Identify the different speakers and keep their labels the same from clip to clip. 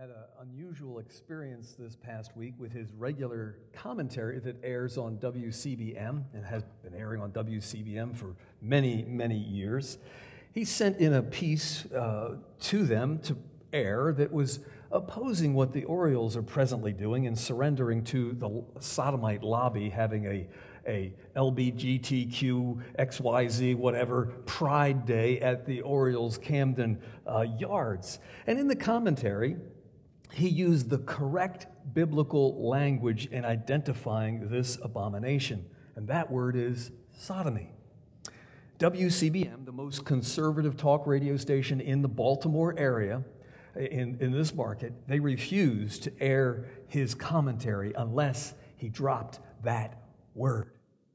Speaker 1: had an unusual experience this past week with his regular commentary that airs on WCBM and has been airing on WCBM for many, many years. He sent in a piece to them to air that was opposing what the Orioles are presently doing and surrendering to the sodomite lobby, having a LBGTQ, XYZ, whatever, Pride Day at the Orioles Camden Yards. And in the commentary, he used the correct biblical language in identifying this abomination, and that word is sodomy. WCBM, the most conservative talk radio station in the Baltimore area, in this market, they refused to air his commentary unless he dropped that word,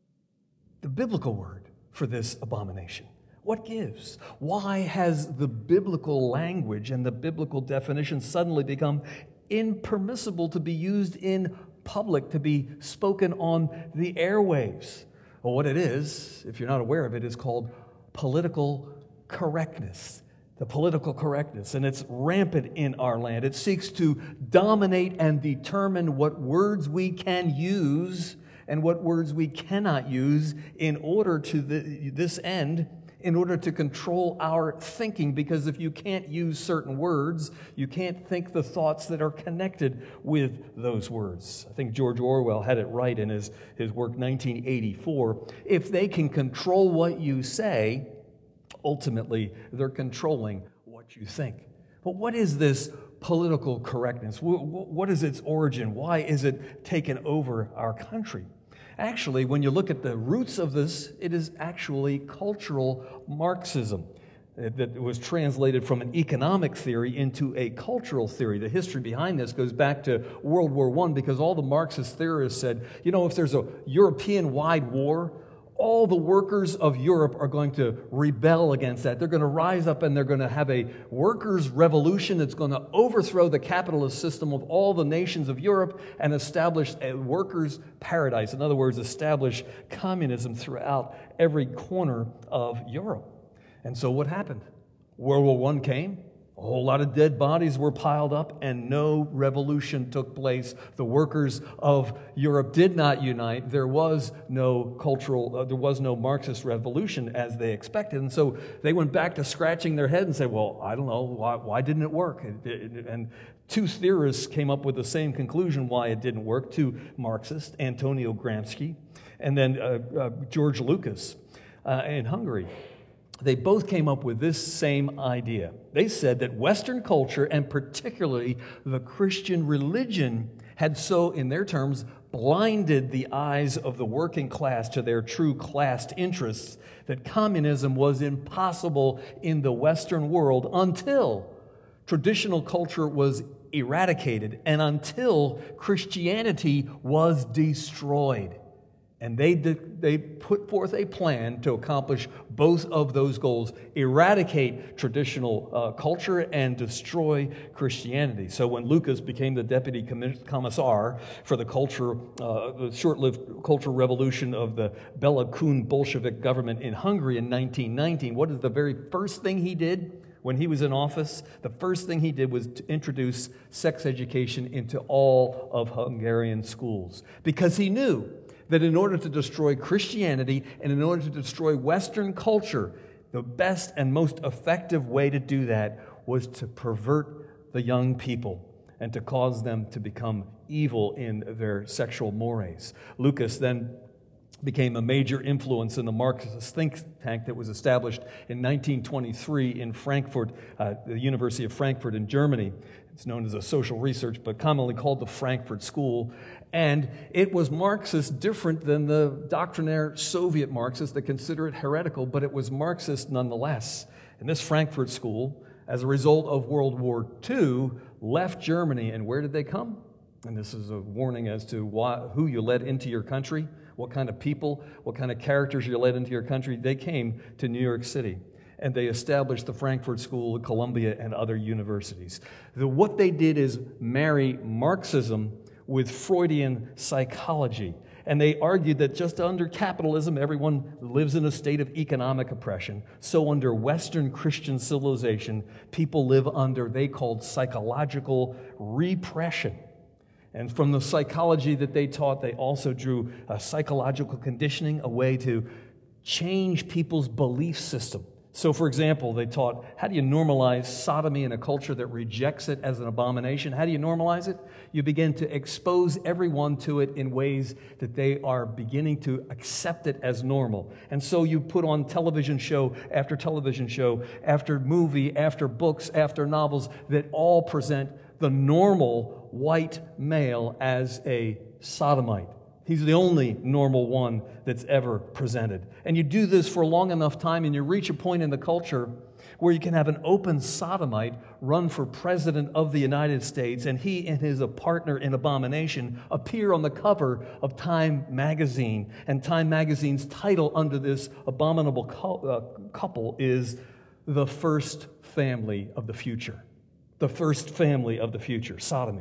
Speaker 1: the biblical word for this abomination. What gives? Why has the biblical language and the biblical definition suddenly become impermissible to be used in public, to be spoken on the airwaves? Well, what it is, if you're not aware of it, is called political correctness. The political correctness, and it's rampant in our land. It seeks to dominate and determine what words we can use and what words we cannot use in order to this end, in order to control our thinking, because if you can't use certain words, you can't think the thoughts that are connected with those words. I think George Orwell had it right in his work 1984. If they can control what you say, ultimately they're controlling what you think. But what is this political correctness? What is its origin? Why is it taken over our country? Actually, when you look at the roots of this, it is actually cultural Marxism that was translated from an economic theory into a cultural theory. The history behind this goes back to World War I, because all the Marxist theorists said, if there's a European-wide war, all the workers of Europe are going to rebel against that. They're going to rise up and they're going to have a workers' revolution that's going to overthrow the capitalist system of all the nations of Europe and establish a workers' paradise. In other words, establish communism throughout every corner of Europe. And so what happened? World War I came. A whole lot of dead bodies were piled up, and no revolution took place. The workers of Europe did not unite. There was no Marxist revolution as they expected. And so they went back to scratching their head and said, well, I don't know, why didn't it work? And two theorists came up with the same conclusion why it didn't work, two Marxists, Antonio Gramsci and then George Lucas in Hungary. They both came up with this same idea. They said that Western culture, and particularly the Christian religion, had so, in their terms, blinded the eyes of the working class to their true class interests that communism was impossible in the Western world until traditional culture was eradicated and until Christianity was destroyed. And they put forth a plan to accomplish both of those goals: eradicate traditional culture and destroy Christianity. So when Lucas became the deputy commissar for the short-lived cultural revolution of the Bela Kun Bolshevik government in Hungary in 1919, what is the very first thing he did when he was in office? The first thing he did was to introduce sex education into all of Hungarian schools, because he knew that in order to destroy Christianity and in order to destroy Western culture, the best and most effective way to do that was to pervert the young people and to cause them to become evil in their sexual mores. Lucas then became a major influence in the Marxist think tank that was established in 1923 in Frankfurt, the University of Frankfurt in Germany. It's known as a social research, but commonly called the Frankfurt School. And it was Marxist, different than the doctrinaire Soviet Marxists that consider it heretical, but it was Marxist nonetheless. And this Frankfurt School, as a result of World War II, left Germany. And where did they come? And this is a warning as to who you let into your country, what kind of people, what kind of characters you let into your country. They came to New York City, and they established the Frankfurt School, Columbia, and other universities. What they did is marry Marxism with Freudian psychology. And they argued that just under capitalism, everyone lives in a state of economic oppression. So under Western Christian civilization, people live under, they called psychological repression. And from the psychology that they taught, they also drew a psychological conditioning, a way to change people's belief system. So, for example, they taught, how do you normalize sodomy in a culture that rejects it as an abomination? How do you normalize it? You begin to expose everyone to it in ways that they are beginning to accept it as normal. And so you put on television show after television show, after movie, after books, after novels that all present the normal white male as a sodomite. He's the only normal one that's ever presented. And you do this for a long enough time, and you reach a point in the culture where you can have an open sodomite run for president of the United States, and he and his partner in abomination appear on the cover of Time magazine. And Time magazine's title under this abominable couple is The First Family of the Future. The first family of the future, sodomy.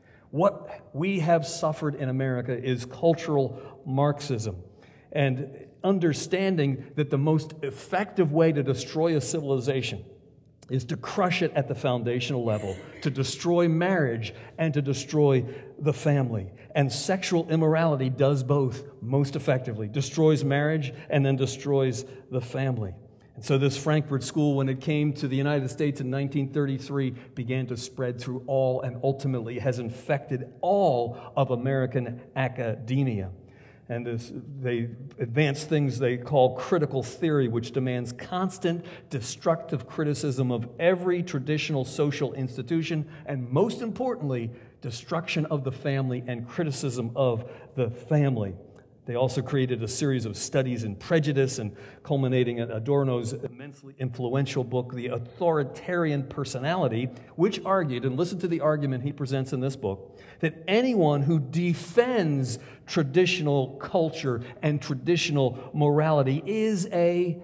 Speaker 1: What we have suffered in America is cultural Marxism, and understanding that the most effective way to destroy a civilization is to crush it at the foundational level, to destroy marriage and to destroy the family. And sexual immorality does both most effectively, destroys marriage and then destroys the family. And so this Frankfurt School, when it came to the United States in 1933, began to spread through all and ultimately has infected all of American academia. And they advance things they call critical theory, which demands constant destructive criticism of every traditional social institution, and most importantly, destruction of the family and criticism of the family. They also created a series of studies in prejudice, and culminating in Adorno's immensely influential book, The Authoritarian Personality, which argued, and listen to the argument he presents in this book, that anyone who defends traditional culture and traditional morality is a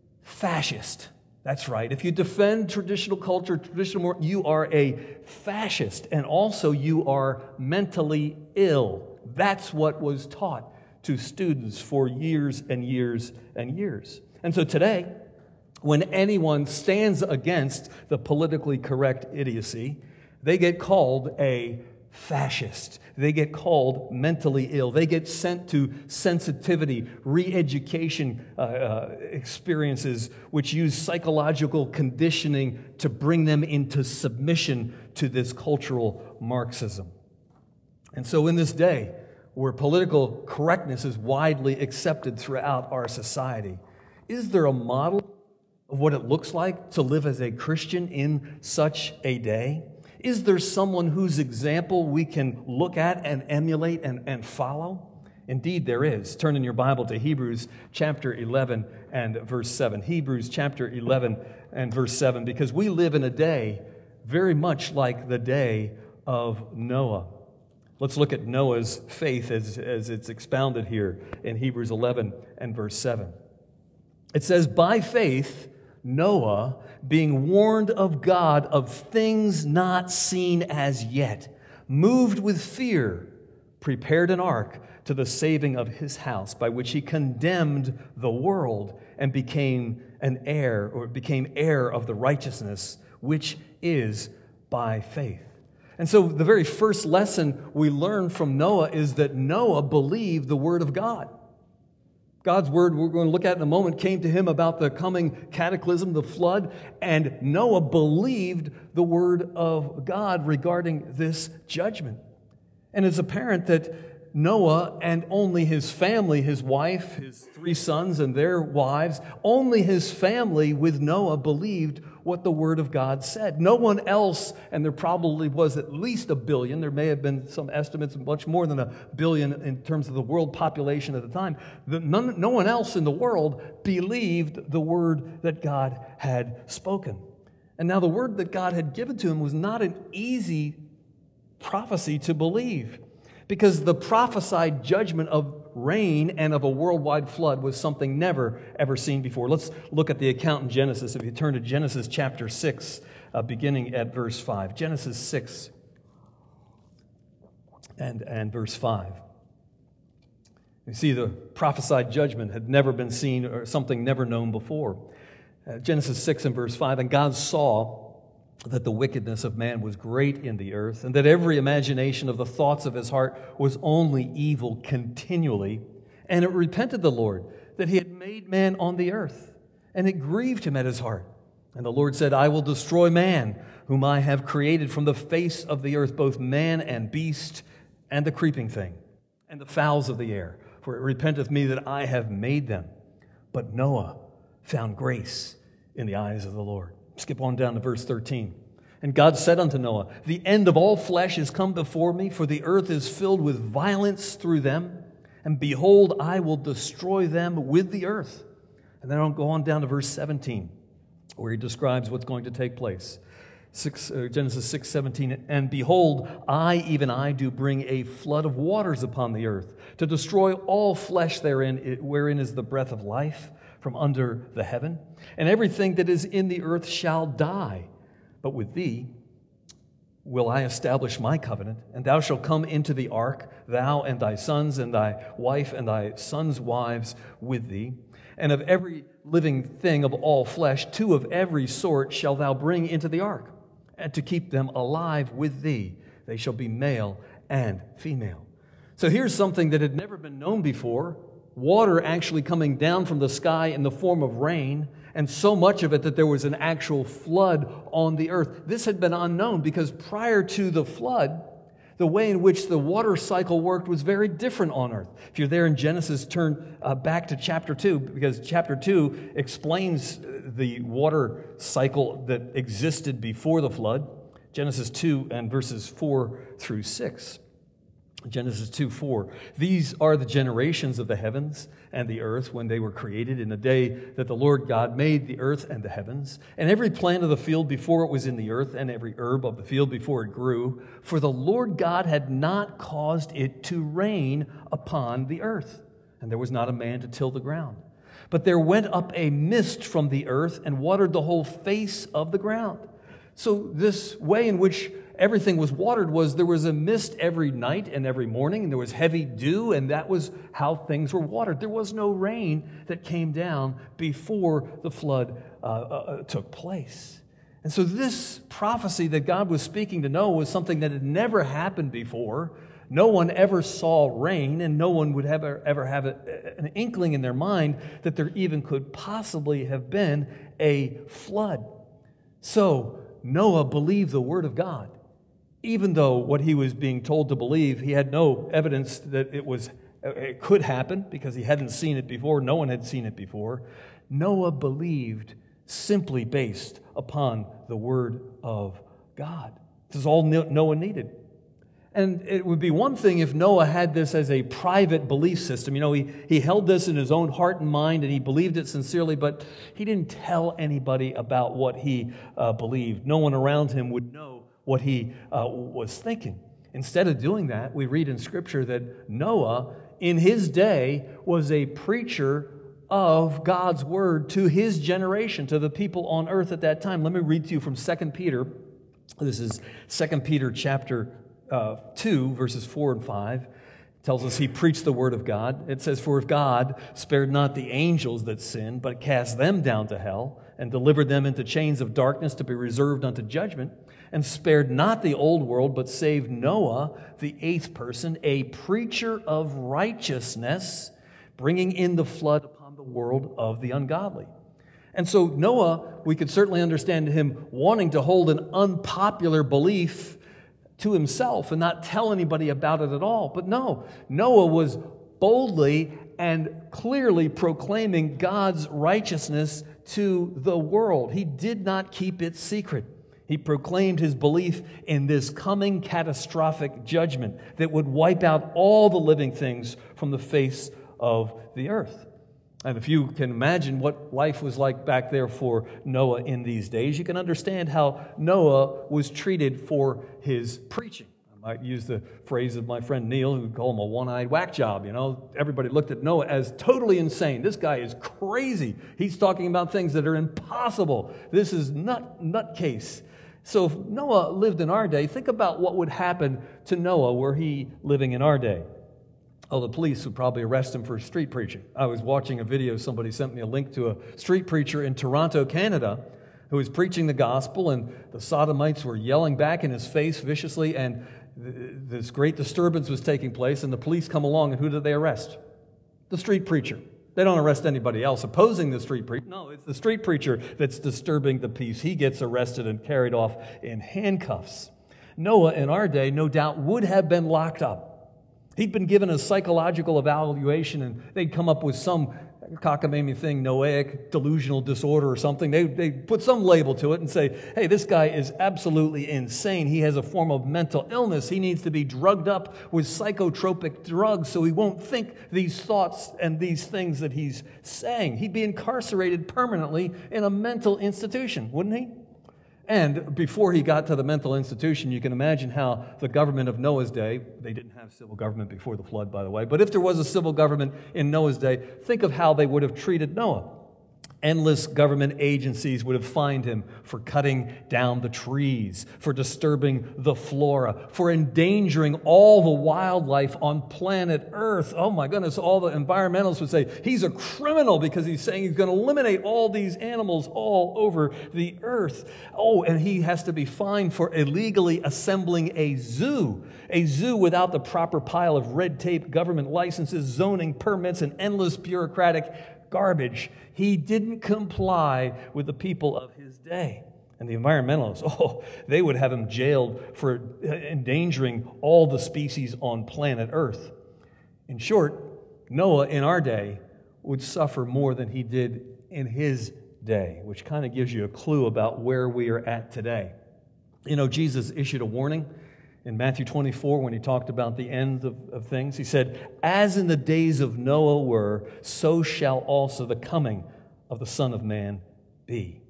Speaker 1: fascist. That's right. If you defend traditional culture, traditional morality, you are a fascist, and also you are mentally ill. That's what was taught to students for years and years and years. And so today, when anyone stands against the politically correct idiocy, they get called a fascist. They get called mentally ill. They get sent to sensitivity, re-education experiences which use psychological conditioning to bring them into submission to this cultural Marxism. And so in this day, where political correctness is widely accepted throughout our society, is there a model of what it looks like to live as a Christian in such a day? Is there someone whose example we can look at and emulate and follow? Indeed, there is. Turn in your Bible to Hebrews chapter 11 and verse 7. Hebrews chapter 11 and verse 7, because we live in a day very much like the day of Noah. Let's look at Noah's faith as it's expounded here in Hebrews 11 and verse 7. It says, by faith, Noah, being warned of God of things not seen as yet, moved with fear, prepared an ark to the saving of his house, by which he condemned the world and became heir of the righteousness which is by faith. And so the very first lesson we learn from Noah is that Noah believed the word of God. God's word, we're going to look at in a moment, came to him about the coming cataclysm, the flood, and Noah believed the word of God regarding this judgment. And it's apparent that Noah and only his family, his wife, his 3 sons and their wives, only his family with Noah believed what the Word of God said. No one else, and there probably was at least 1 billion, there may have been some estimates much more than 1 billion in terms of the world population at the time, no one else in the world believed the Word that God had spoken. And now the Word that God had given to him was not an easy prophecy to believe, because the prophesied judgment of rain and of a worldwide flood was something never, ever seen before. Let's look at the account in Genesis. If you turn to Genesis chapter 6, beginning at verse 5. Genesis 6 and verse 5. You see, the prophesied judgment had never been seen, or something never known before. Genesis 6 and verse 5, and God saw that the wickedness of man was great in the earth, and that every imagination of the thoughts of his heart was only evil continually. And it repented the Lord that he had made man on the earth, and it grieved him at his heart. And the Lord said, I will destroy man, whom I have created from the face of the earth, both man and beast, and the creeping thing, and the fowls of the air. For it repenteth me that I have made them. But Noah found grace in the eyes of the Lord. Skip on down to verse 13. And God said unto Noah, the end of all flesh is come before me, for the earth is filled with violence through them. And behold, I will destroy them with the earth. And then I'll go on down to verse 17, where he describes what's going to take place. Genesis 6:17, and behold, I, even I, do bring a flood of waters upon the earth, to destroy all flesh therein, wherein is the breath of life from under the heaven. And everything that is in the earth shall die. But with thee will I establish my covenant, and thou shalt come into the ark, thou and thy sons, and thy wife, and thy sons' wives with thee. And of every living thing of all flesh, 2 of every sort shalt thou bring into the ark, and to keep them alive with thee. They shall be male and female. So here's something that had never been known before. Water actually coming down from the sky in the form of rain, and so much of it that there was an actual flood on the earth. This had been unknown because prior to the flood, the way in which the water cycle worked was very different on earth. If you're there in Genesis, turn back to chapter 2, because chapter 2 explains the water cycle that existed before the flood. Genesis 2 and verses 4 through 6. Genesis 2:4. These are the generations of the heavens and the earth when they were created in the day that the Lord God made the earth and the heavens, and every plant of the field before it was in the earth, and every herb of the field before it grew. For the Lord God had not caused it to rain upon the earth, and there was not a man to till the ground. But there went up a mist from the earth and watered the whole face of the ground. So this way in which everything was watered was there was a mist every night and every morning, and there was heavy dew, and that was how things were watered. There was no rain that came down before the flood took place. And so this prophecy that God was speaking to Noah was something that had never happened before. No one ever saw rain, and no one would ever have an inkling in their mind that there even could possibly have been a flood. So Noah believed the word of God. Even though what he was being told to believe, he had no evidence that it could happen because he hadn't seen it before. No one had seen it before. Noah believed simply based upon the word of God. This is all Noah needed. And it would be one thing if Noah had this as a private belief system. You know, he held this in his own heart and mind, and he believed it sincerely, but he didn't tell anybody about what he believed. No one around him would know what he was thinking. Instead of doing that, we read in Scripture that Noah, in his day, was a preacher of God's word to his generation, to the people on earth at that time. Let me read to you from 2 Peter. This is 2 Peter chapter 2, verses 4 and 5. It tells us he preached the word of God. It says, for if God spared not the angels that sinned, but cast them down to hell, and delivered them into chains of darkness to be reserved unto judgment, and spared not the old world, but saved Noah, the 8th person, a preacher of righteousness, bringing in the flood upon the world of the ungodly. And so Noah, we could certainly understand him wanting to hold an unpopular belief to himself and not tell anybody about it at all. But no, Noah was boldly and clearly proclaiming God's righteousness to the world. He did not keep it secret. He proclaimed his belief in this coming catastrophic judgment that would wipe out all the living things from the face of the earth. And if you can imagine what life was like back there for Noah in these days, you can understand how Noah was treated for his preaching. I might use the phrase of my friend Neil, who would call him a one-eyed whack job. You know, everybody looked at Noah as totally insane. This guy is crazy. He's talking about things that are impossible. This is nutcase. So if Noah lived in our day, think about what would happen to Noah were he living in our day. Oh, the police would probably arrest him for street preaching. I was watching a video, somebody sent me a link to a street preacher in Toronto, Canada, who was preaching the gospel, and the sodomites were yelling back in his face viciously, and this great disturbance was taking place, and the police come along, and who do they arrest? The street preacher. They don't arrest anybody else opposing the street preacher. No, it's the street preacher that's disturbing the peace. He gets arrested and carried off in handcuffs. Noah, in our day, no doubt would have been locked up. He'd been given a psychological evaluation, and they'd come up with some cockamamie thing, Noahic delusional disorder or something. They put some label to it and say, hey, this guy is absolutely insane. He has a form of mental illness. He needs to be drugged up with psychotropic drugs so he won't think these thoughts and these things that he's saying. He'd be incarcerated permanently in a mental institution, wouldn't he? And before he got to the mental institution, you can imagine how the government of Noah's day, they didn't have civil government before the flood, by the way, but if there was a civil government in Noah's day, think of how they would have treated Noah. Endless government agencies would have fined him for cutting down the trees, for disturbing the flora, for endangering all the wildlife on planet Earth. Oh my goodness, all the environmentalists would say, he's a criminal because he's saying he's going to eliminate all these animals all over the earth. Oh, and he has to be fined for illegally assembling a zoo without the proper pile of red tape, government licenses, zoning permits, and endless bureaucratic garbage. He didn't comply with the people of his day. And the environmentalists, they would have him jailed for endangering all the species on planet Earth. In short, Noah in our day would suffer more than he did in his day, which kind of gives you a clue about where we are at today. You know, Jesus issued a warning in Matthew 24, when he talked about the end of things. He said, as in the days of Noah were, so shall also the coming of the Son of Man be.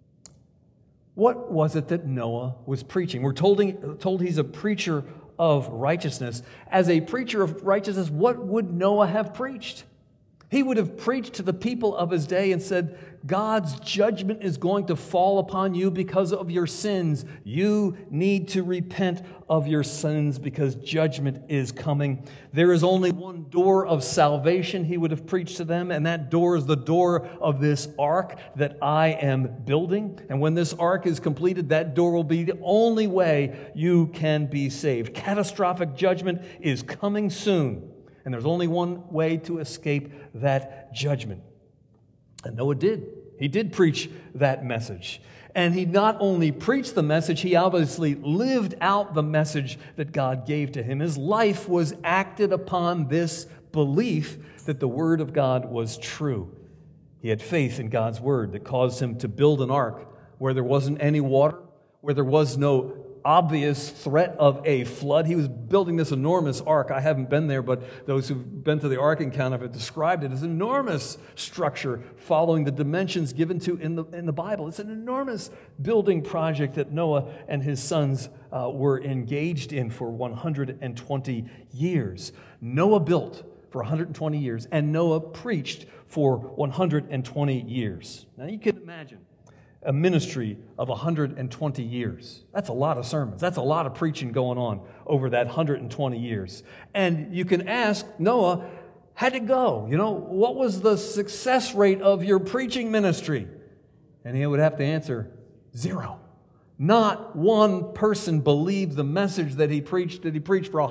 Speaker 1: What was it that Noah was preaching? We're told he's a preacher of righteousness. As a preacher of righteousness, what would Noah have preached? He would have preached to the people of his day and said, God's judgment is going to fall upon you because of your sins. You need to repent of your sins because judgment is coming. There is only one door of salvation, he would have preached to them, and that door is the door of this ark that I am building. And when this ark is completed, that door will be the only way you can be saved. Catastrophic judgment is coming soon. And there's only one way to escape that judgment. And Noah did. He did preach that message. And he not only preached the message, he obviously lived out the message that God gave to him. His life was acted upon this belief that the Word of God was true. He had faith in God's Word that caused him to build an ark where there wasn't any water, where there was no obvious threat of a flood. He was building this enormous ark. I haven't been there, but those who've been to the Ark Encounter have described it as an enormous structure following the dimensions given to in the Bible. It's an enormous building project that Noah and his sons were engaged in for 120 years. Noah built for 120 years, and Noah preached for 120 years. Now you can imagine a ministry of 120 years. That's a lot of sermons. That's a lot of preaching going on over that 120 years. And you can ask Noah, how'd it go? You know, what was the success rate of your preaching ministry? And he would have to answer, 0. Not one person believed the message that he preached for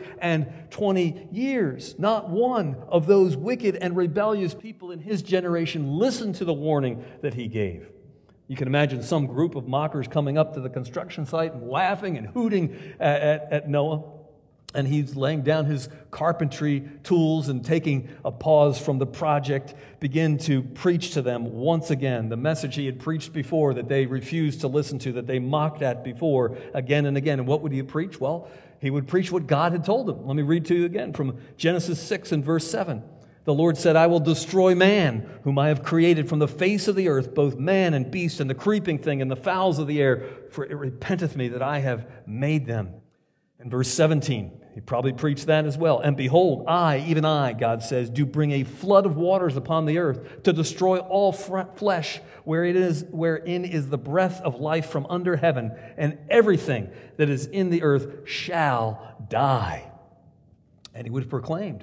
Speaker 1: 120 years. Not one of those wicked and rebellious people in his generation listened to the warning that he gave. You can imagine some group of mockers coming up to the construction site and laughing and hooting at Noah. And he's laying down his carpentry tools and taking a pause from the project, begin to preach to them once again the message he had preached before that they refused to listen to, that they mocked at before, again and again. And what would he preach? Well, he would preach what God had told him. Let me read to you again from Genesis 6 and verse 7. The Lord said, I will destroy man, whom I have created from the face of the earth, both man and beast, and the creeping thing, and the fowls of the air, for it repenteth me that I have made them. And verse 17, he probably preached that as well. And behold, I, even I, God says, do bring a flood of waters upon the earth to destroy all flesh, wherein is the breath of life from under heaven, and everything that is in the earth shall die. And he would have proclaimed,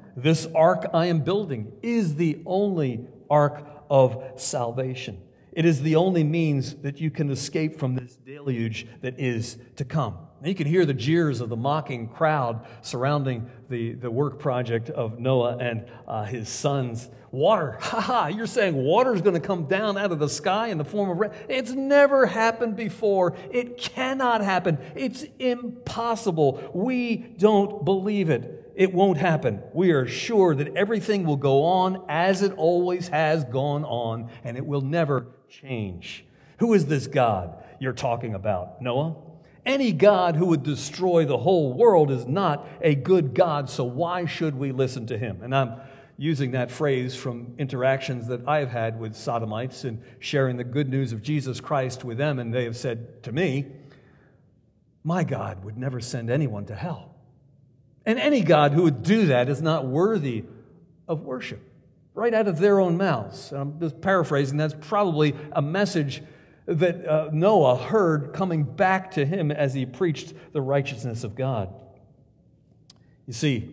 Speaker 1: This ark I am building is the only ark of salvation. It is the only means that you can escape from this deluge that is to come. Now you can hear the jeers of the mocking crowd surrounding the work project of Noah and his sons. Water, you're saying water is going to come down out of the sky in the form of rain? It's never happened before. It cannot happen. It's impossible. We don't believe it. It won't happen. We are sure that everything will go on as it always has gone on, and it will never change. Who is this God you're talking about, Noah? Any God who would destroy the whole world is not a good God, so why should we listen to him? And I'm using that phrase from interactions that I've had with sodomites and sharing the good news of Jesus Christ with them, and they have said to me, my God would never send anyone to hell. And any God who would do that is not worthy of worship. Right out of their own mouths. And I'm just paraphrasing, that's probably a message that Noah heard coming back to him as he preached the righteousness of God. You see,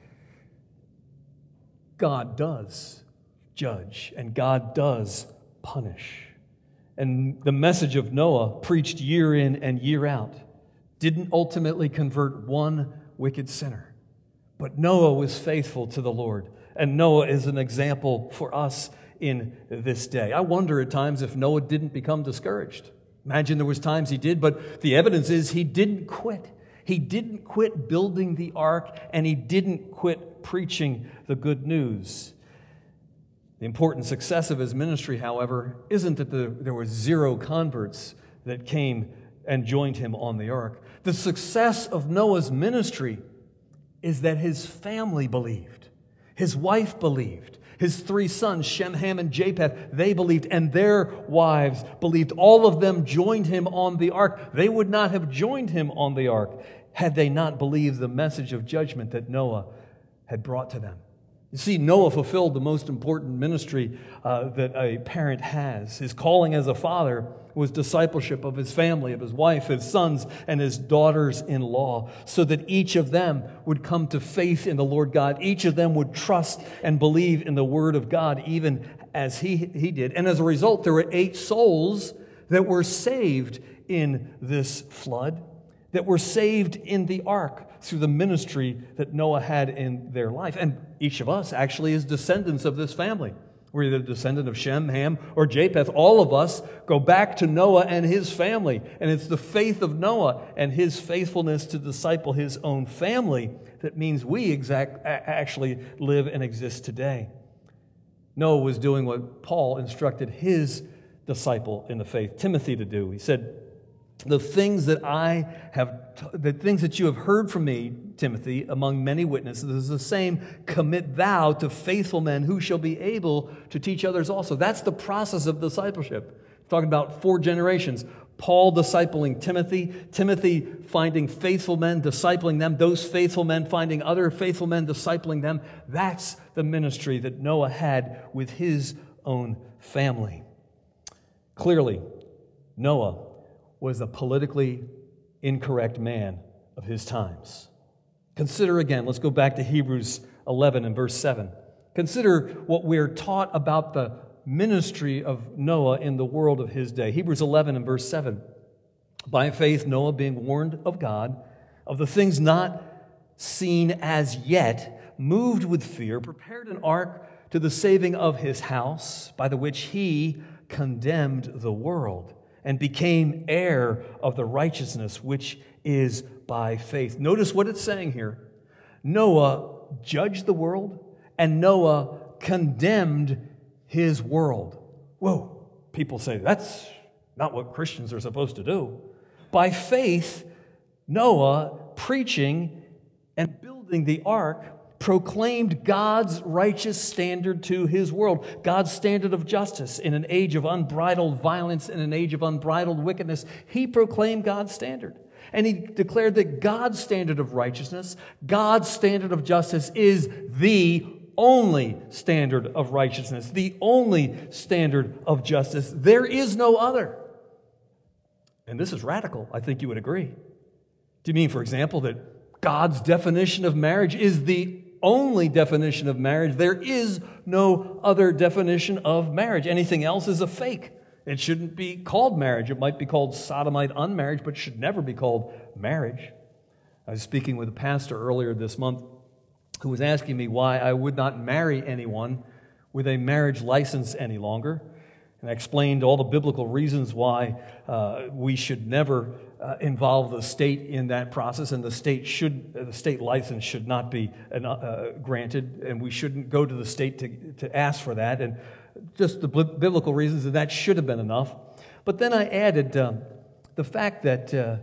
Speaker 1: God does judge, and God does punish. And the message of Noah, preached year in and year out, didn't ultimately convert one wicked sinner. But Noah was faithful to the Lord, and Noah is an example for us in this day. I wonder at times if Noah didn't become discouraged. Imagine there was times he did, but the evidence is he didn't quit. He didn't quit building the ark, and he didn't quit preaching the good news. The important success of his ministry, however, isn't that there were 0 converts that came and joined him on the ark. The success of Noah's ministry is that his family believed. His wife believed. His 3 sons, Shem, Ham, and Japheth, they believed, and their wives believed. All of them joined him on the ark. They would not have joined him on the ark had they not believed the message of judgment that Noah had brought to them. You see, Noah fulfilled the most important ministry that a parent has. His calling as a father was discipleship of his family, of his wife, his sons, and his daughters-in-law, so that each of them would come to faith in the Lord God. Each of them would trust and believe in the Word of God, even as he did. And as a result, there were 8 souls that were saved in this flood, that were saved in the ark through the ministry that Noah had in their life. And each of us actually is descendants of this family. We're either a descendant of Shem, Ham, or Japheth. All of us go back to Noah and his family. And it's the faith of Noah and his faithfulness to disciple his own family that means we actually live and exist today. Noah was doing what Paul instructed his disciple in the faith, Timothy, to do. He said, the things that you have heard from me, Timothy, among many witnesses, is the same commit thou to faithful men who shall be able to teach others also. That's the process of discipleship. Talking about 4 generations. Paul discipling Timothy, Timothy finding faithful men, discipling them, those faithful men finding other faithful men, discipling them. That's the ministry that Noah had with his own family. Clearly, Noah was a politically incorrect man of his times. Consider again, let's go back to Hebrews 11 and verse 7. Consider what we're taught about the ministry of Noah in the world of his day. Hebrews 11 and verse 7. By faith, Noah, being warned of God, of the things not seen as yet, moved with fear, prepared an ark to the saving of his house, by the which he condemned the world, and became heir of the righteousness which is by faith. Notice what it's saying here. Noah judged the world, and Noah condemned his world. Whoa, people say, that's not what Christians are supposed to do. By faith, Noah, preaching and building the ark, proclaimed God's righteous standard to his world, God's standard of justice in an age of unbridled violence, in an age of unbridled wickedness. He proclaimed God's standard. And he declared that God's standard of righteousness, God's standard of justice is the only standard of righteousness, the only standard of justice. There is no other. And this is radical. I think you would agree. Do you mean, for example, that God's definition of marriage is the only definition of marriage. There is no other definition of marriage. Anything else is a fake. It shouldn't be called marriage. It might be called sodomite unmarriage, but it should never be called marriage. I was speaking with a pastor earlier this month who was asking me why I would not marry anyone with a marriage license any longer. And I explained all the biblical reasons why we should never involve the state in that process, and the state license should not be granted, and we shouldn't go to the state to ask for that, and just the biblical reasons, and that should have been enough. But then I added the fact that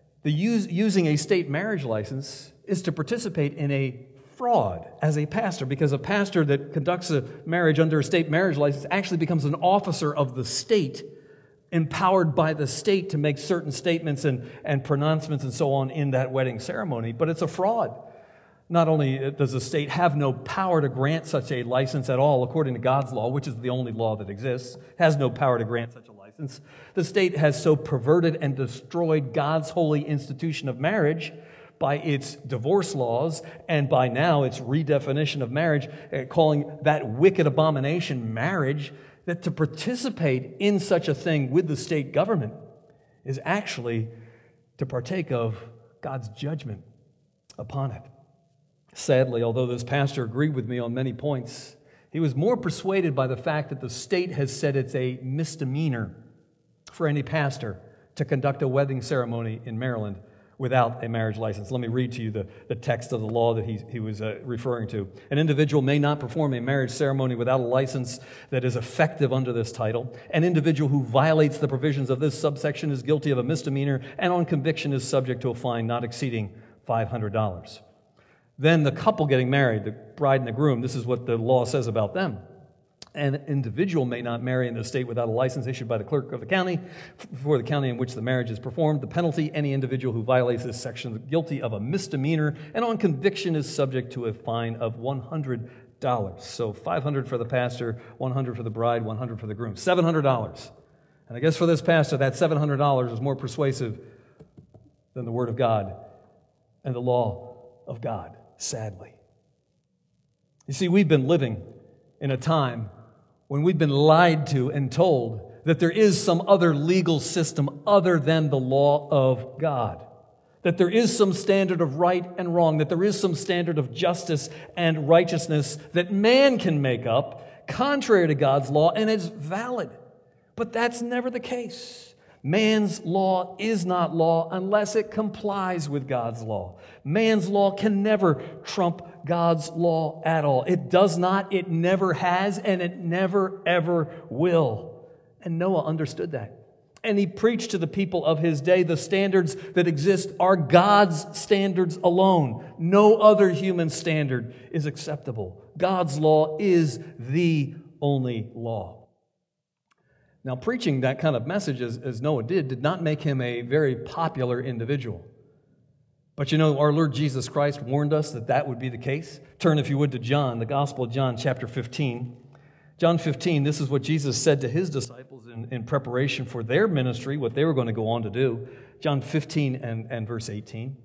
Speaker 1: using a state marriage license is to participate in a fraud as a pastor, because a pastor that conducts a marriage under a state marriage license actually becomes an officer of the state, empowered by the state to make certain statements and pronouncements and so on in that wedding ceremony. But it's a fraud. Not only does the state have no power to grant such a license at all, according to God's law, which is the only law that exists, has no power to grant such a license. The state has so perverted and destroyed God's holy institution of marriage by its divorce laws and by now its redefinition of marriage, calling that wicked abomination marriage, that to participate in such a thing with the state government is actually to partake of God's judgment upon it. Sadly, although this pastor agreed with me on many points, he was more persuaded by the fact that the state has said it's a misdemeanor for any pastor to conduct a wedding ceremony in Maryland without a marriage license. Let me read to you the text of the law that he was referring to. An individual may not perform a marriage ceremony without a license that is effective under this title. An individual who violates the provisions of this subsection is guilty of a misdemeanor and on conviction is subject to a fine not exceeding $500. Then the couple getting married, the bride and the groom, this is what the law says about them. An individual may not marry in the state without a license issued by the clerk of the county for the county in which the marriage is performed. The penalty, any individual who violates this section is guilty of a misdemeanor and on conviction is subject to a fine of $100. So $500 for the pastor, $100 for the bride, $100 for the groom. $700. And I guess for this pastor, that $700 is more persuasive than the Word of God and the law of God, sadly. You see, we've been living in a time when we've been lied to and told that there is some other legal system other than the law of God, that there is some standard of right and wrong, that there is some standard of justice and righteousness that man can make up contrary to God's law, and it's valid. But that's never the case. Man's law is not law unless it complies with God's law. Man's law can never trump God's law at all. It does not, it never has, and it never, ever will. And Noah understood that. And he preached to the people of his day the standards that exist are God's standards alone. No other human standard is acceptable. God's law is the only law. Now, preaching that kind of message, as Noah did not make him a very popular individual. But you know, our Lord Jesus Christ warned us that that would be the case. Turn, if you would, to John, the Gospel of John, chapter 15. John 15, this is what Jesus said to his disciples in preparation for their ministry, what they were going to go on to do. John 15 and verse 18.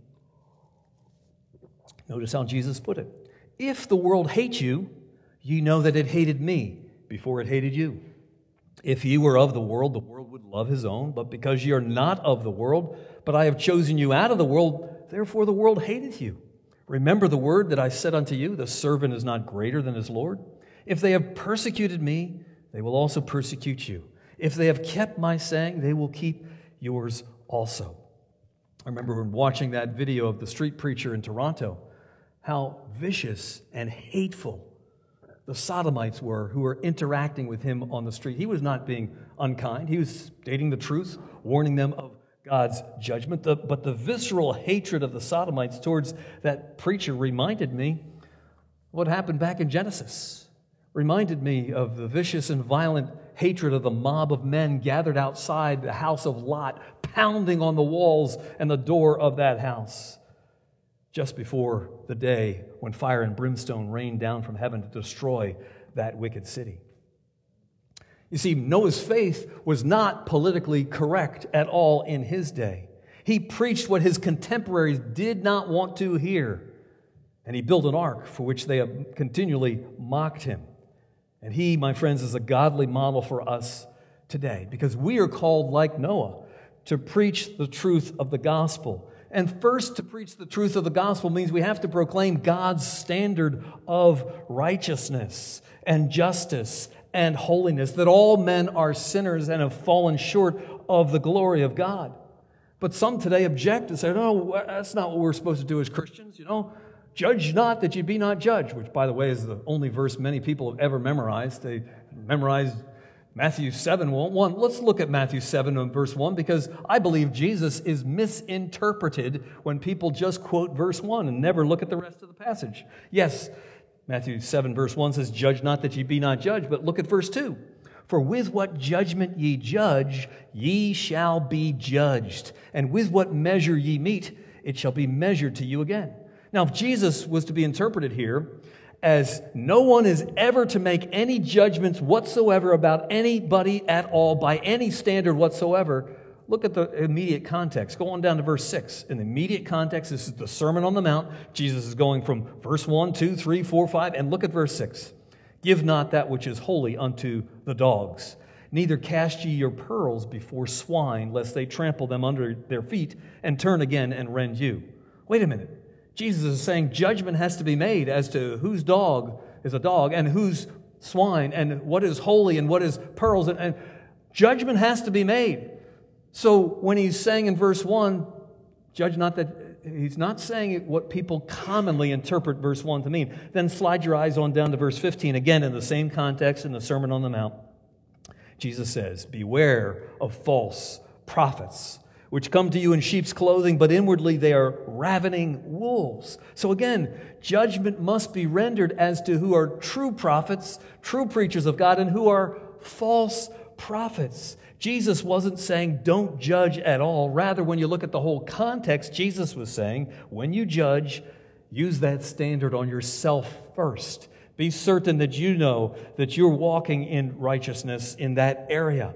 Speaker 1: Notice how Jesus put it. If the world hates you, you know that it hated me before it hated you. If ye were of the world would love his own. But because ye are not of the world, but I have chosen you out of the world, therefore the world hateth you. Remember the word that I said unto you, the servant is not greater than his Lord. If they have persecuted me, they will also persecute you. If they have kept my saying, they will keep yours also. I remember when watching that video of the street preacher in Toronto, how vicious and hateful the sodomites were who were interacting with him on the street. He was not being unkind. He was stating the truth, warning them of God's judgment. But the visceral hatred of the sodomites towards that preacher reminded me what happened back in Genesis. Reminded me of the vicious and violent hatred of the mob of men gathered outside the house of Lot, pounding on the walls and the door of that house, just before the day when fire and brimstone rained down from heaven to destroy that wicked city. You see, Noah's faith was not politically correct at all in his day. He preached what his contemporaries did not want to hear. And he built an ark for which they have continually mocked him. And he, my friends, is a godly model for us today, because we are called, like Noah, to preach the truth of the gospel. And first, to preach the truth of the gospel means we have to proclaim God's standard of righteousness and justice and holiness, that all men are sinners and have fallen short of the glory of God. But some today object and say, no, that's not what we're supposed to do as Christians, Judge not that you be not judged, which, by the way, is the only verse many people have ever memorized. They memorized Matthew 7:1. Let's look at Matthew 7 and verse 1, because I believe Jesus is misinterpreted when people just quote verse 1 and never look at the rest of the passage. Yes, Matthew 7 verse 1 says, judge not that ye be not judged, but look at verse 2. For with what judgment ye judge, ye shall be judged. And with what measure ye mete, it shall be measured to you again. Now, if Jesus was to be interpreted here as no one is ever to make any judgments whatsoever about anybody at all by any standard whatsoever, look at the immediate context. Go on down to verse 6. In the immediate context, this is the Sermon on the Mount. Jesus is going from verse 1, 2, 3, 4, 5, and look at verse 6. Give not that which is holy unto the dogs, neither cast ye your pearls before swine, lest they trample them under their feet and turn again and rend you. Wait a minute. Jesus is saying judgment has to be made as to whose dog is a dog and whose swine and what is holy and what is pearls. And judgment has to be made. So when he's saying in verse 1, judge not that, he's not saying what people commonly interpret verse 1 to mean. Then slide your eyes on down to verse 15. Again, in the same context in the Sermon on the Mount, Jesus says, beware of false prophets, which come to you in sheep's clothing, but inwardly they are ravening wolves. So again, judgment must be rendered as to who are true prophets, true preachers of God, and who are false prophets. Jesus wasn't saying don't judge at all. Rather, when you look at the whole context, Jesus was saying, when you judge, use that standard on yourself first. Be certain that you know that you're walking in righteousness in that area.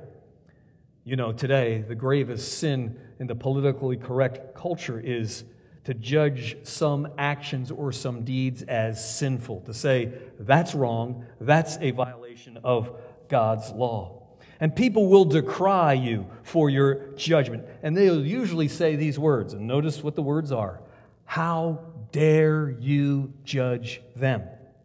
Speaker 1: Today, the gravest sin in the politically correct culture is to judge some actions or some deeds as sinful, to say that's wrong, that's a violation of God's law. And people will decry you for your judgment. And they'll usually say these words, and notice what the words are. How dare you judge them?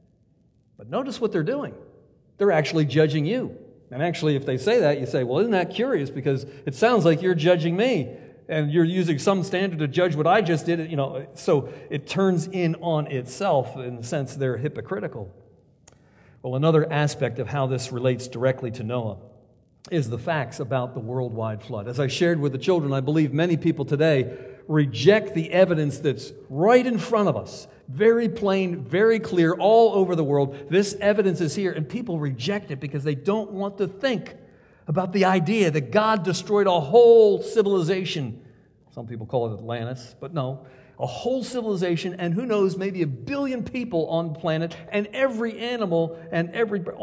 Speaker 1: But notice what they're doing. They're actually judging you. And actually, if they say that, you say, well, isn't that curious? Because it sounds like you're judging me, and you're using some standard to judge what I just did. So it turns in on itself. In the sense they're hypocritical. Well, another aspect of how this relates directly to Noah is the facts about the worldwide flood. As I shared with the children, I believe many people today reject the evidence that's right in front of us. Very plain, very clear, all over the world. This evidence is here, and people reject it because they don't want to think about the idea that God destroyed a whole civilization. Some people call it Atlantis, but no. A whole civilization, and who knows, maybe 1 billion people on the planet, and every animal, and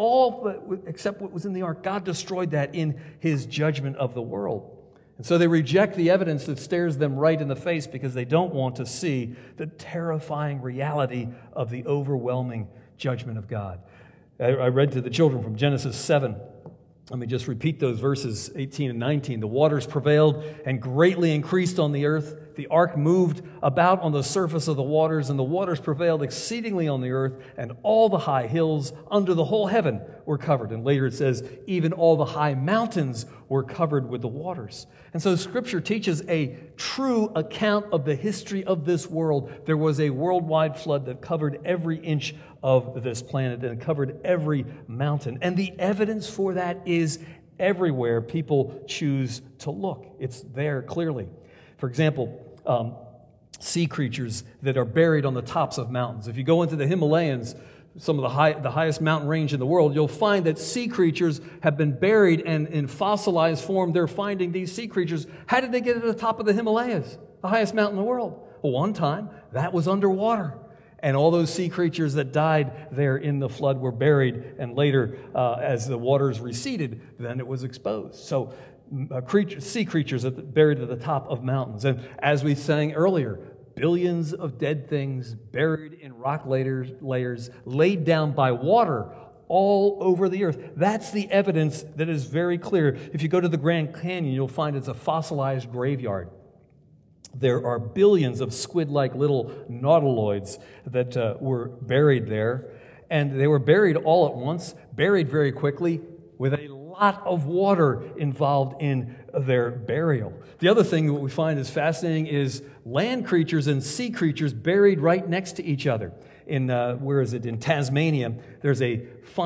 Speaker 1: all except what was in the ark. God destroyed that in His judgment of the world. And so they reject the evidence that stares them right in the face because they don't want to see the terrifying reality of the overwhelming judgment of God. I read to the children from Genesis 7. Let me just repeat those verses 18 and 19. The waters prevailed and greatly increased on the earth. The ark moved about on the surface of the waters, and the waters prevailed exceedingly on the earth, and all the high hills under the whole heaven were covered. And later it says, even all the high mountains were covered with the waters. And so Scripture teaches a true account of the history of this world. There was a worldwide flood that covered every inch of this planet and covered every mountain. And the evidence for that is everywhere people choose to look. It's there clearly. For example, sea creatures that are buried on the tops of mountains. If you go into the Himalayas, some of the highest mountain range in the world, you'll find that sea creatures have been buried, and in fossilized form, they're finding these sea creatures. How did they get to the top of the Himalayas, the highest mountain in the world? Well, one time, that was underwater. And all those sea creatures that died there in the flood were buried, and later, as the waters receded, then it was exposed. So sea creatures buried at the top of mountains. And as we sang earlier, billions of dead things buried in rock layers laid down by water all over the earth. That's the evidence that is very clear. If you go to the Grand Canyon, you'll find it's a fossilized graveyard. There are billions of squid-like little nautiloids that were buried there, and they were buried all at once, buried very quickly, with a lot of water involved in their burial. The other thing that we find is fascinating is land creatures and sea creatures buried right next to each other. In in Tasmania, there's a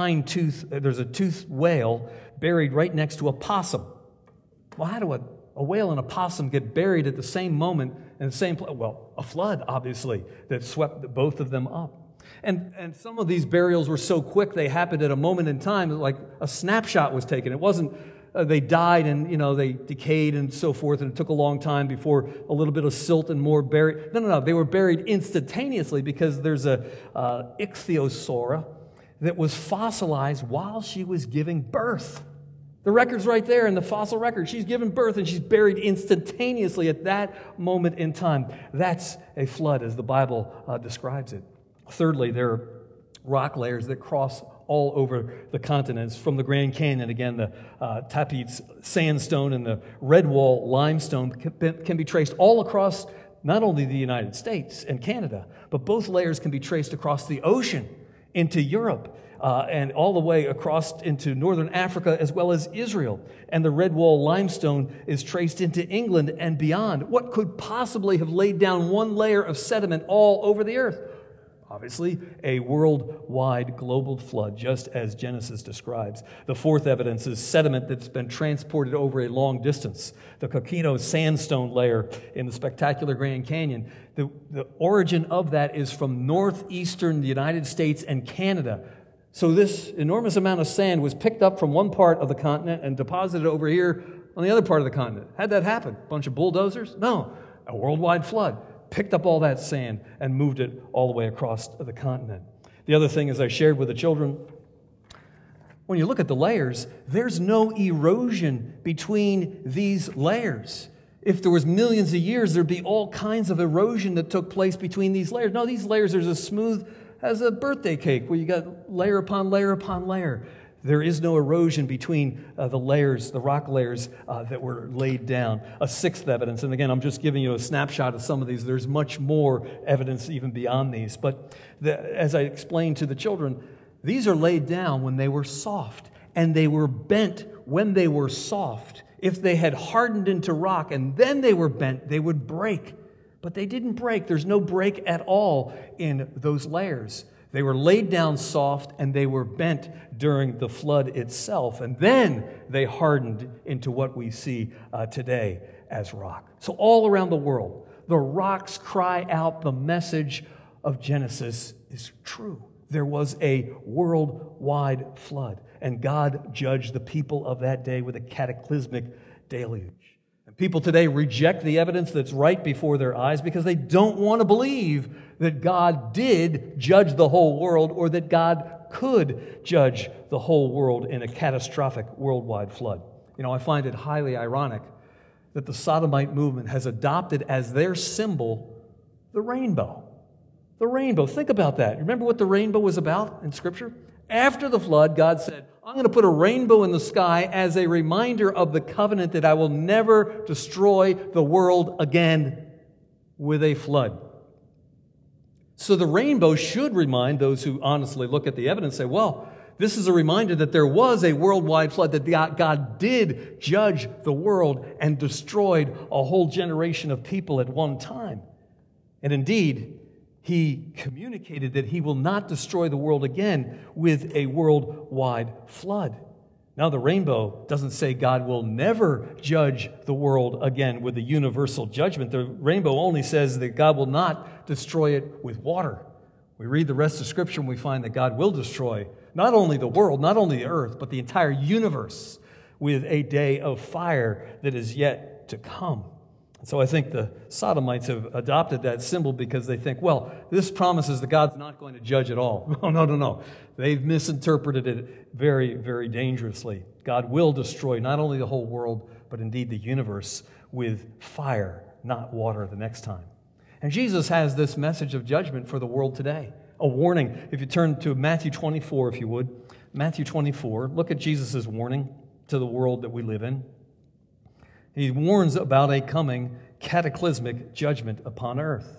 Speaker 1: toothed whale buried right next to a possum. Well, how do a whale and a possum get buried at the same moment in the same place? Well, a flood, obviously, that swept both of them up. And some of these burials were so quick, they happened at a moment in time, like a snapshot was taken. It wasn't they died and, they decayed and so forth, and it took a long time before a little bit of silt and more buried. No. They were buried instantaneously because there's a ichthyosaura that was fossilized while she was giving birth. The record's right there in the fossil record. She's given birth and she's buried instantaneously at that moment in time. That's a flood, as the Bible describes it. Thirdly, there are rock layers that cross all over the continents. From the Grand Canyon, again, the Tapeats sandstone and the Redwall limestone can be traced all across not only the United States and Canada, but both layers can be traced across the ocean into Europe and all the way across into northern Africa as well as Israel. And the Redwall limestone is traced into England and beyond. What could possibly have laid down one layer of sediment all over the earth? Obviously, a worldwide global flood, just as Genesis describes. The fourth evidence is sediment that's been transported over a long distance. The Coquino sandstone layer in the spectacular Grand Canyon, the origin of that is from northeastern United States and Canada. So this enormous amount of sand was picked up from one part of the continent and deposited over here on the other part of the continent. How'd that happen? A bunch of bulldozers? No, a worldwide flood. Picked up all that sand and moved it all the way across the continent. The other thing, as I shared with the children, when you look at the layers, there's no erosion between these layers. If there was millions of years, there'd be all kinds of erosion that took place between these layers. No, these layers are as smooth as a birthday cake where you got layer upon layer upon layer. There is no erosion between the layers, the rock layers that were laid down. A sixth evidence, and again, I'm just giving you a snapshot of some of these. There's much more evidence even beyond these. But as I explained to the children, these are laid down when they were soft, and they were bent when they were soft. If they had hardened into rock and then they were bent, they would break. But they didn't break. There's no break at all in those layers. They were laid down soft and they were bent during the flood itself. And then they hardened into what we see today as rock. So all around the world, the rocks cry out the message of Genesis is true. There was a worldwide flood, and God judged the people of that day with a cataclysmic deluge. And people today reject the evidence that's right before their eyes because they don't want to believe that God did judge the whole world or that God could judge the whole world in a catastrophic worldwide flood. I find it highly ironic that the Sodomite movement has adopted as their symbol the rainbow. The rainbow. Think about that. Remember what the rainbow was about in Scripture? After the flood, God said, I'm going to put a rainbow in the sky as a reminder of the covenant that I will never destroy the world again with a flood. So the rainbow should remind those who honestly look at the evidence and say, well, this is a reminder that there was a worldwide flood, that God did judge the world and destroyed a whole generation of people at one time. And indeed, He communicated that He will not destroy the world again with a worldwide flood. Now, the rainbow doesn't say God will never judge the world again with a universal judgment. The rainbow only says that God will not destroy it with water. We read the rest of Scripture and we find that God will destroy not only the world, not only the earth, but the entire universe with a day of fire that is yet to come. So I think the Sodomites have adopted that symbol because they think, well, this promises that God's not going to judge at all. No. They've misinterpreted it very, very dangerously. God will destroy not only the whole world, but indeed the universe with fire, not water the next time. And Jesus has this message of judgment for the world today, a warning. If you turn to Matthew 24, if you would, Matthew 24, look at Jesus' warning to the world that we live in. He warns about a coming cataclysmic judgment upon earth.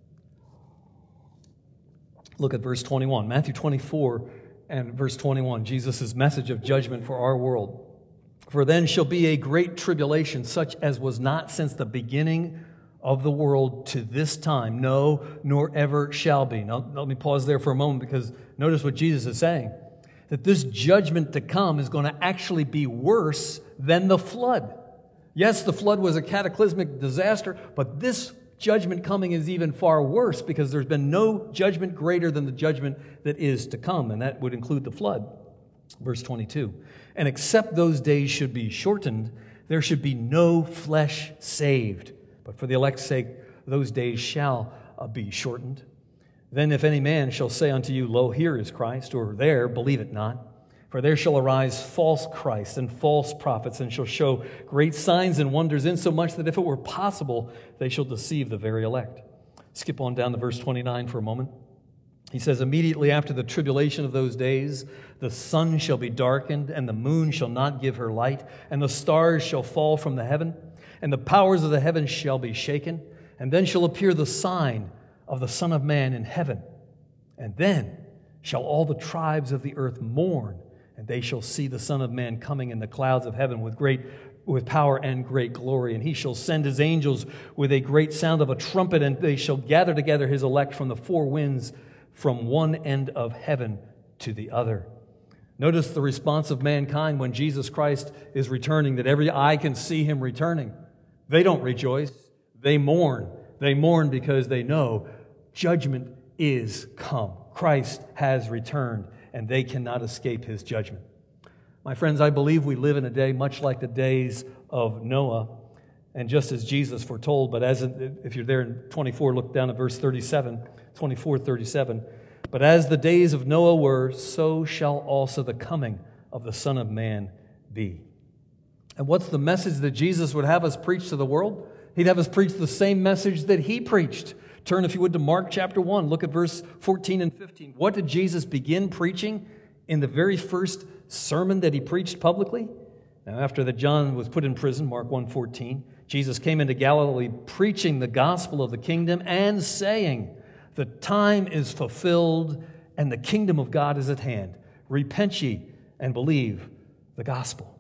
Speaker 1: Look at verse 21. Matthew 24 and verse 21, Jesus' message of judgment for our world. For then shall be a great tribulation, such as was not since the beginning of the world to this time, no, nor ever shall be. Now, let me pause there for a moment, because notice what Jesus is saying. That this judgment to come is going to actually be worse than the flood. Yes, the flood was a cataclysmic disaster, but this judgment coming is even far worse, because there's been no judgment greater than the judgment that is to come, and that would include the flood. Verse 22, and except those days should be shortened, there should be no flesh saved. But for the elect's sake, those days shall be shortened. Then if any man shall say unto you, Lo, here is Christ, or there, believe it not. For there shall arise false Christs and false prophets, and shall show great signs and wonders, insomuch that if it were possible, they shall deceive the very elect. Skip on down to verse 29 for a moment. He says, immediately after the tribulation of those days, the sun shall be darkened, and the moon shall not give her light, and the stars shall fall from the heaven, and the powers of the heavens shall be shaken, and then shall appear the sign of the Son of Man in heaven. And then shall all the tribes of the earth mourn, and they shall see the Son of Man coming in the clouds of heaven with power and great glory. And he shall send his angels with a great sound of a trumpet, and they shall gather together his elect from the four winds, from one end of heaven to the other. Notice the response of mankind when Jesus Christ is returning, that every eye can see him returning. They don't rejoice. They mourn. They mourn because they know judgment is come. Christ has returned, and they cannot escape his judgment. My friends, I believe we live in a day much like the days of Noah, and just as Jesus foretold, but if you're there in 24, look down at verse 37, 24, 37. But as the days of Noah were, so shall also the coming of the Son of Man be. And what's the message that Jesus would have us preach to the world? He'd have us preach the same message that he preached. Turn, if you would, to Mark chapter 1. Look at verse 14 and 15. What did Jesus begin preaching in the very first sermon that he preached publicly? Now, after that John was put in prison, Mark 1:14, Jesus came into Galilee preaching the gospel of the kingdom and saying, the time is fulfilled and the kingdom of God is at hand. Repent ye and believe the gospel.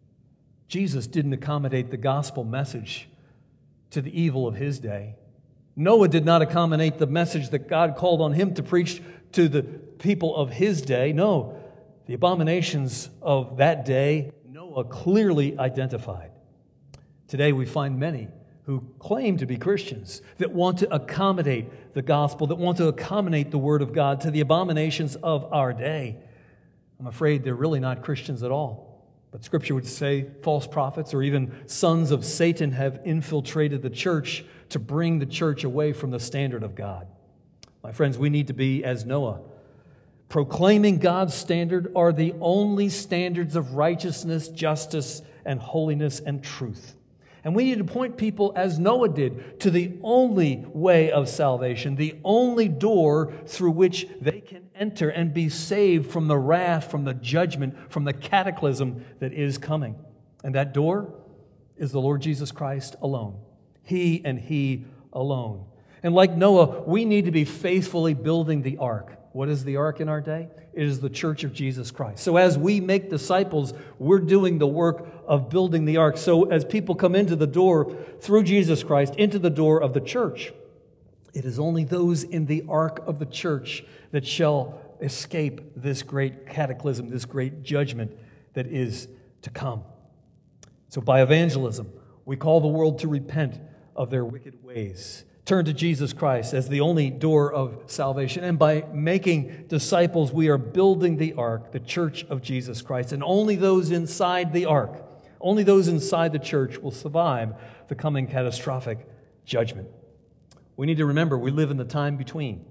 Speaker 1: Jesus didn't accommodate the gospel message to the evil of his day. Noah did not accommodate the message that God called on him to preach to the people of his day. No, the abominations of that day, Noah clearly identified. Today we find many who claim to be Christians that want to accommodate the gospel, that want to accommodate the word of God to the abominations of our day. I'm afraid they're really not Christians at all. But Scripture would say false prophets or even sons of Satan have infiltrated the church to bring the church away from the standard of God. My friends, we need to be as Noah. Proclaiming God's standard are the only standards of righteousness, justice, and holiness and truth. And we need to point people, as Noah did, to the only way of salvation, the only door through which they can enter and be saved from the wrath, from the judgment, from the cataclysm that is coming. And that door is the Lord Jesus Christ alone. He and He alone. And like Noah, we need to be faithfully building the ark. What is the ark in our day? It is the church of Jesus Christ. So as we make disciples, we're doing the work of building the ark. So as people come into the door through Jesus Christ, into the door of the church, it is only those in the ark of the church that shall escape this great cataclysm, this great judgment that is to come. So by evangelism, we call the world to repent of their wicked ways. Turn to Jesus Christ as the only door of salvation. And by making disciples, we are building the ark, the church of Jesus Christ. And only those inside the ark, only those inside the church will survive the coming catastrophic judgment. We need to remember we live in the time between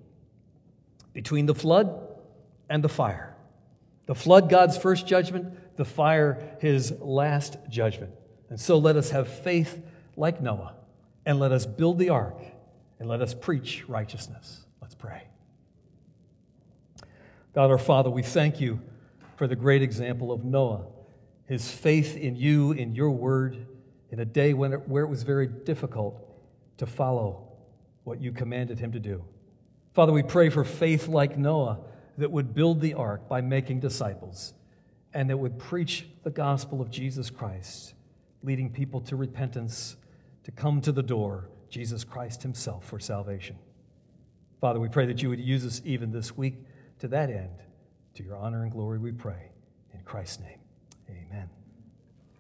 Speaker 1: the flood and the fire. The flood, God's first judgment, the fire, His last judgment. And so let us have faith like Noah, and let us build the ark, and let us preach righteousness. Let's pray. God our Father, we thank you for the great example of Noah, his faith in you, in your word, in a day where it was very difficult to follow what you commanded him to do. Father, we pray for faith like Noah that would build the ark by making disciples and that would preach the gospel of Jesus Christ, leading people to repentance, to come to the door, Jesus Christ himself, for salvation. Father, we pray that you would use us even this week to that end. To your honor and glory we pray. In Christ's name, amen.